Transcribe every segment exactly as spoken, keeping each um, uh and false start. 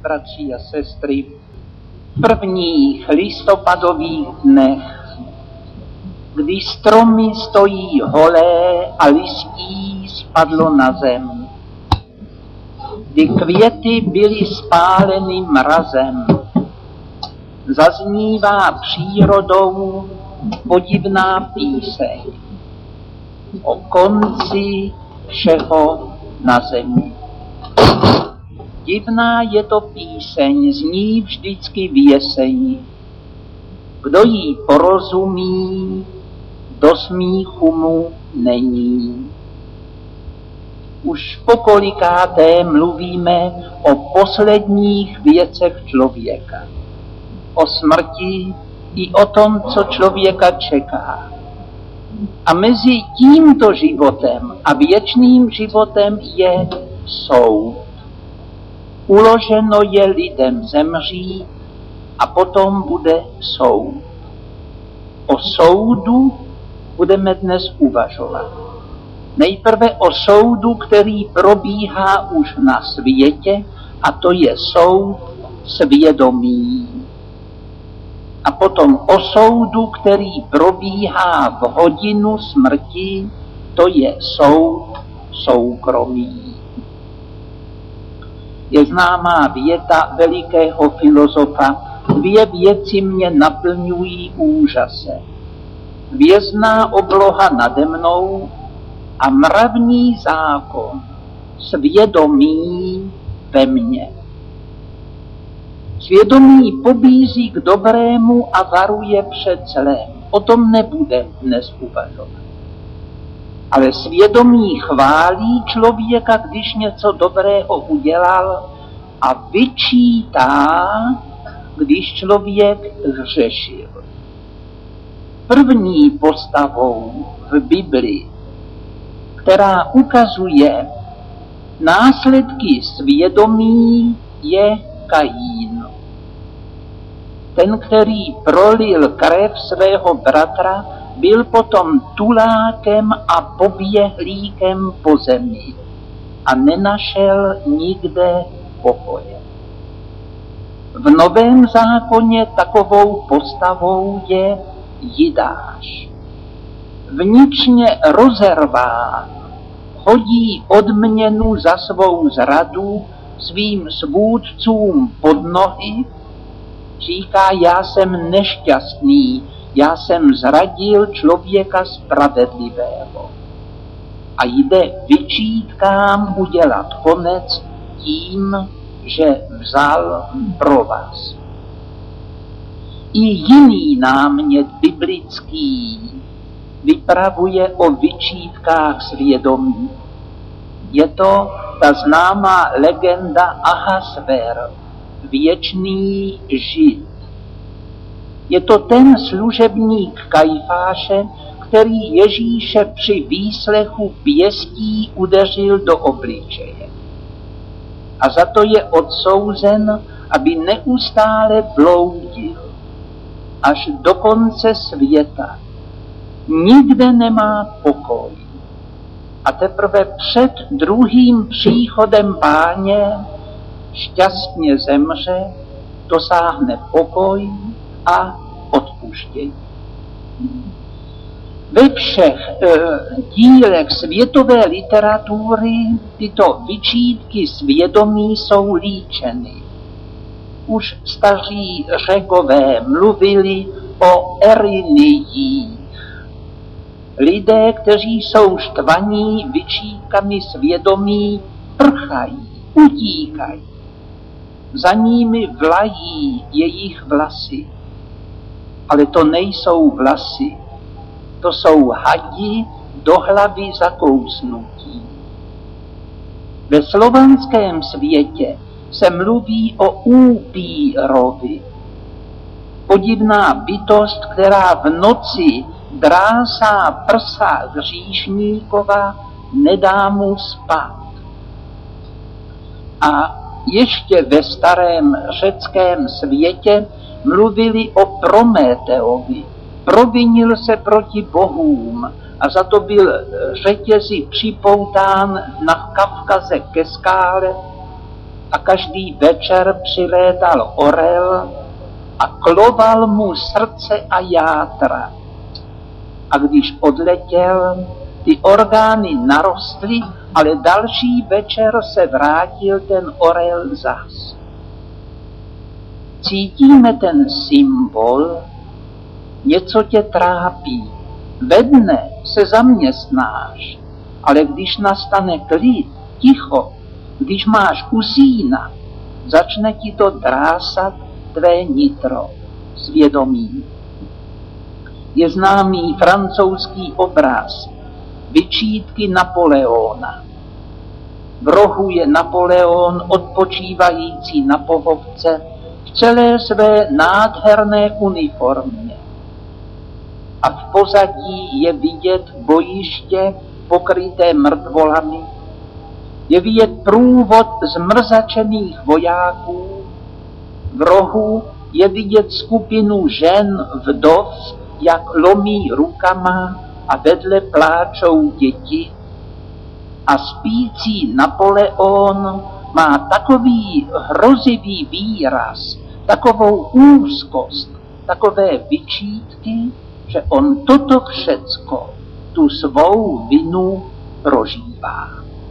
bratři a sestry, v prvních listopadových dnech, kdy stromy stojí holé a listí spadlo na zem, kdy květy byly spáleny mrazem, zaznívá přírodou podivná píseň o konci všeho na zemi. Divná je to píseň, zní vždycky v jeseni. Kdo jí porozumí, do smíchu mu není. Už pokolikáté mluvíme o posledních věcech člověka. O smrti i o tom, co člověka čeká. A mezi tímto životem a věčným životem je soud. Uloženo je lidem zemřít a potom bude soud. O soudu budeme dnes uvažovat. Nejprve o soudu, který probíhá už na světě, a to je soud svědomí. A potom o soudu, který probíhá v hodinu smrti, to je soud soukromí. Je známá věta velikého filozofa: dvě věci mě naplňují úžasem. Hvězdná obloha nade mnou a mravní zákon, svědomí ve mně. Svědomí pobízí k dobrému a varuje před zlem. O tom nebude dnes uvažovat. Ale svědomí chválí člověka, když něco dobrého udělal, a vyčítá, když člověk hřešil. První postavou v Biblii, která ukazuje následky svědomí, je Kajín. Ten, který prolil krev svého bratra, byl potom tulákem a poběhlíkem po zemi a nenašel nikde pokoje. V Novém zákoně takovou postavou je Jidáš. Vnitřně rozerván, hodí odměnu za svou zradu svým svůdcům pod nohy, říká: já jsem nešťastný, já jsem zradil člověka spravedlivého. A jde vyčítkám udělat konec tím, že vzal provaz. I jiný námět biblický vypravuje o vyčítkách svědomí. Je to ta známá legenda Ahasver, věčný žid. Je to ten služebník Kajfáše, který Ježíše při výslechu pěstí udeřil do obličeje. A za to je odsouzen, aby neustále bloudil až do konce světa. Nikde nemá pokoj. A teprve před druhým příchodem Páně šťastně zemře, dosáhne pokoj a odpuštění. Ve všech e, dílech světové literatury tyto vyčítky svědomí jsou líčeny. Už staří Řekové mluvili o eriniích. Lidé, kteří jsou štvaní vyčítkami svědomí, prchají, utíkají. Za nimi vlají jejich vlasy. Ale to nejsou vlasy, to jsou hadi do hlavy zakousnutí. Ve slovanském světě se mluví o upírovi. Podivná bytost, která v noci drásá prsa hříšníkova, nedá mu spát. A ještě ve starém řeckém světě mluvili o Prometeovi. Provinil se proti bohům a za to byl řetězy připoután na Kavkaze ke skále a každý večer přilétal orel a kloval mu srdce a játra. A když odletěl, ty orgány narostly, ale další večer se vrátil ten orel zas. Cítíme ten symbol, něco tě trápí, ve dne se zaměstnáš, ale když nastane klid, ticho, když máš usínat, začne ti to drásat tvé nitro, svědomí. Je známý francouzský obraz Vyčítky Napoleona. V rohu je Napoleon odpočívající na pohovce v celé své nádherné uniformě. A v pozadí je vidět bojiště pokryté mrtvolami, je vidět průvod zmrzačených vojáků, v rohu je vidět skupinu žen vdov, jak lomí rukama a vedle pláčou děti. A spící Napoleon má takový hrozivý výraz, takovou úzkost, takové vyčítky, že on toto všecko, tu svou vinu prožívá.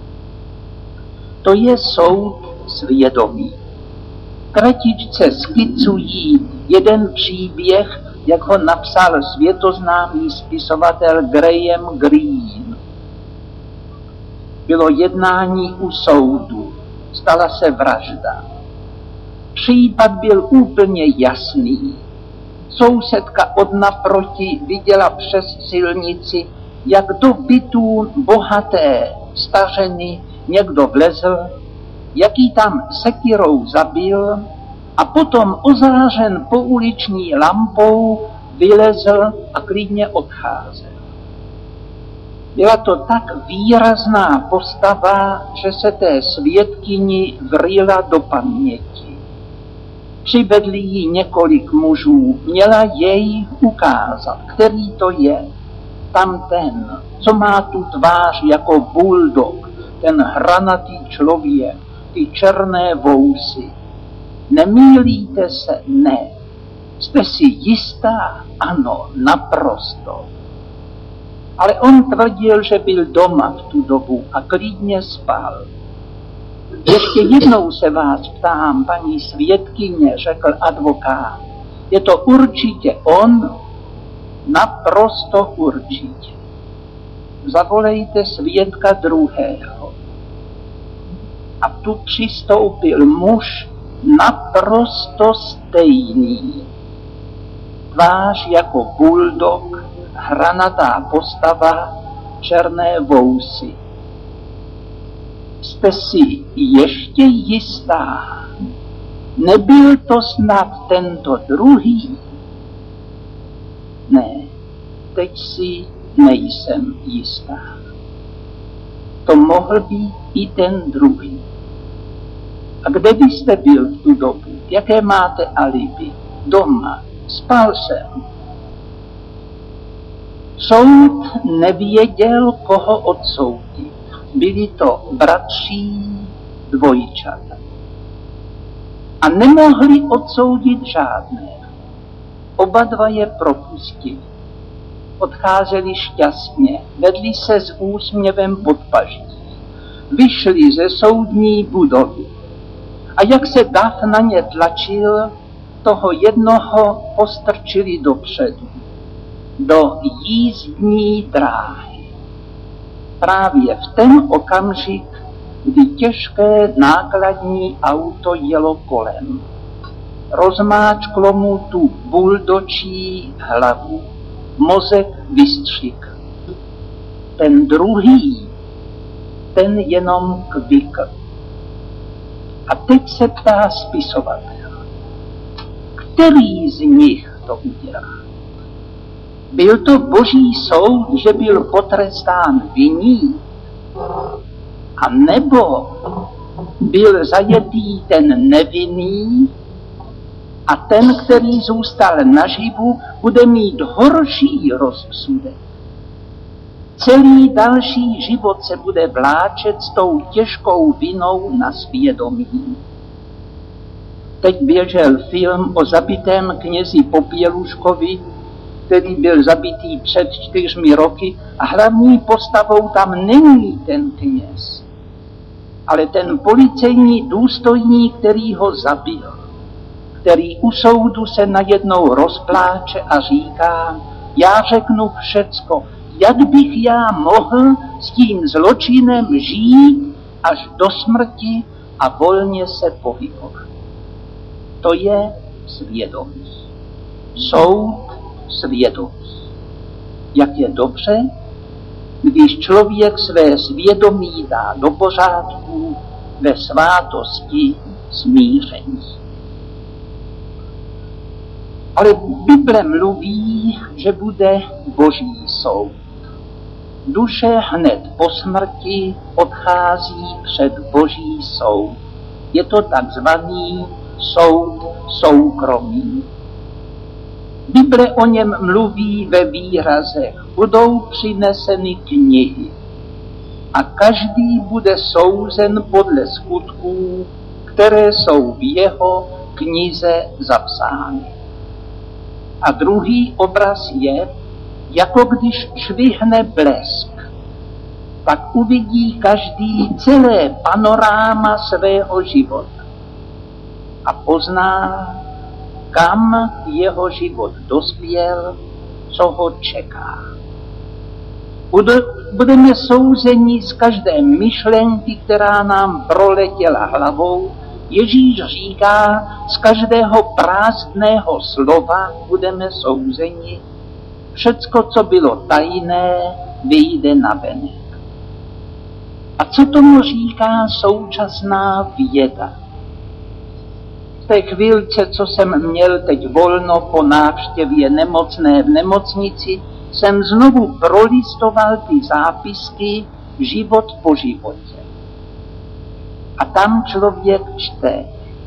To je soud svědomí. Kratičce skicují jeden příběh, jak ho napsal světoznámý spisovatel Graham Greene. Bylo jednání u soudu, stala se vražda. Případ byl úplně jasný. Sousedka od naproti viděla přes silnici, jak do bytů bohaté stařeny někdo vlezl, jaký tam sekirou zabil a potom ozářen pouliční lampou vylezl a klidně odcházel. Byla to tak výrazná postava, že se té svědkyni vryla do paměti. Přivedli jí několik mužů, měla jej ukázat, který to je. Tam ten, co má tu tvář jako buldog, ten hranatý člověk, ty černé vousy. Nemýlíte se? Ne. Jste si jistá? Ano, naprosto. Ale on tvrdil, že byl doma v tu dobu a klidně spal. Ještě jednou se vás ptám, paní svědkyně, řekl advokát. Je to určitě on? Naprosto určitě. Zavolejte svědka druhého. A tu přistoupil muž naprosto stejný. Tvář jako buldog, hranatá postava, černé vousy. Jste si ještě jistá? Nebyl to snad tento druhý? Ne, teď si nejsem jistá. To mohl být i ten druhý. A kde byste byl v tu dobu? Jaké máte alibi? Doma. Spal jsem. Soud nevěděl, koho odsoudit. Byli to bratří dvojčata. A nemohli odsoudit žádné. Oba dva je propustili. Odcházeli šťastně, vedli se s úsměvem pod paží. Vyšli ze soudní budovy. A jak se dav na ně tlačil, toho jednoho postrčili dopředu, do jízdní dráhy. Právě v ten okamžik, kdy těžké nákladní auto jelo kolem. Rozmáčklo mu tu buldočí hlavu, mozek vystřik. Ten druhý, ten jenom kvykl. A teď se ptá spisovatel, který z nich to udělá? Byl to boží soud, že byl potrestán viník? A nebo byl zajetý ten nevinný a ten, který zůstal naživu, bude mít horší rozsudek? celý další život se bude vláčet s tou těžkou vinou na svědomí. Teď běžel film o zabitém knězi Popěluškovi, který byl zabitý před čtyřmi roky a hlavní postavou tam není ten kněz, ale ten policejní důstojník, který ho zabil, který u soudu se najednou rozpláče a říká, já řeknu všecko, jak bych já mohl s tím zločinem žít až do smrti a volně se pohybovat. To je svědomí. Soud svědomí. Jak je dobře, když člověk své svědomí dá do pořádku ve svátosti smíření. Ale Bible mluví, že bude Boží soud. Duše hned po smrti odchází před Boží soud. Je to takzvaný soud soukromý. Bible o něm mluví ve výrazech. Budou přineseny knihy a každý bude souzen podle skutků, které jsou v jeho knize zapsány. A druhý obraz je, jako když švihne blesk, pak uvidí každý celé panoráma svého života a pozná, kam jeho život dospěl, co ho čeká. Budeme souzeni z každé myšlenky, která nám proletěla hlavou. Ježíš říká, z každého prázdného slova budeme souzeni. Všecko, co bylo tajné, vyjde navenek. A co tomu říká současná věda? V té chvílce, co jsem měl teď volno po návštěvě nemocné v nemocnici, jsem znovu prolistoval ty zápisky život po životě. A tam člověk čte.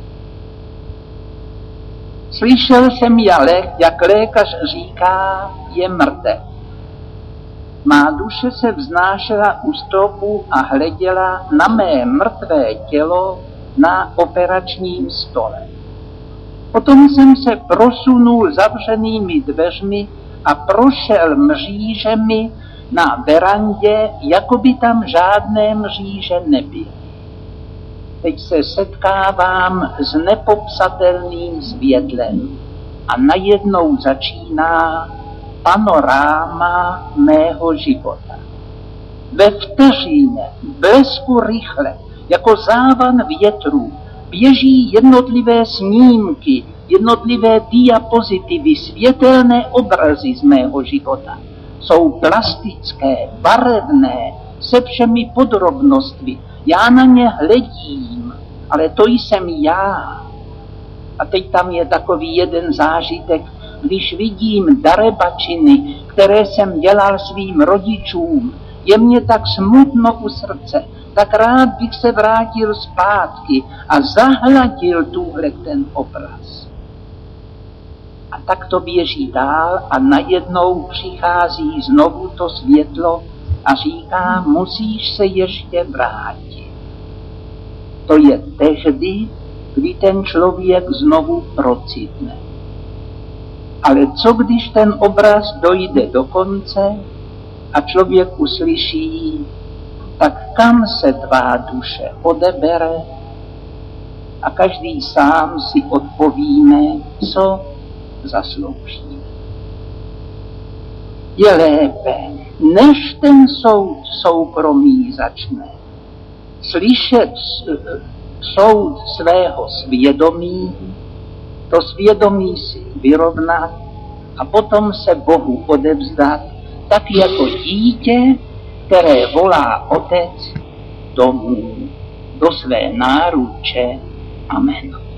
Slyšel jsem, jak lékař říká, je mrtev. Má duše se vznášela u stropu a hleděla na mé mrtvé tělo na operačním stole. Potom jsem se prosunul zavřenými dveřmi a prošel mřížemi na verandě, jako by tam žádné mříže nebyly. Teď se setkávám s nepopsatelným světlem a najednou začíná panoráma mého života. Ve vteřině, blesku rychle, jako závan větru, běží jednotlivé snímky, jednotlivé diapozitivy, světelné obrazy z mého života. Jsou plastické, barevné, se všemi podrobnostmi. Já na ně hledím, ale to jsem já. A teď tam je takový jeden zážitek, když vidím darebačiny, které jsem dělal svým rodičům, je mě tak smutno u srdce, tak rád bych se vrátil zpátky a zahladil tuhle ten obraz. A tak to běží dál a najednou přichází znovu to světlo a říká, musíš se ještě vrátit. To je tehdy, kdy ten člověk znovu procitne. Ale co když ten obraz dojde do konce a člověk uslyší, tak kam se tvá duše odebere? A každý sám si odpovíme, co zaslouží. Je lépe, než ten soud soukromý začne, slyšet soud svého svědomí, to svědomí si vyrovnat a potom se Bohu odevzdat, tak jako dítě, které volá otec domů, do své náruče. Amen.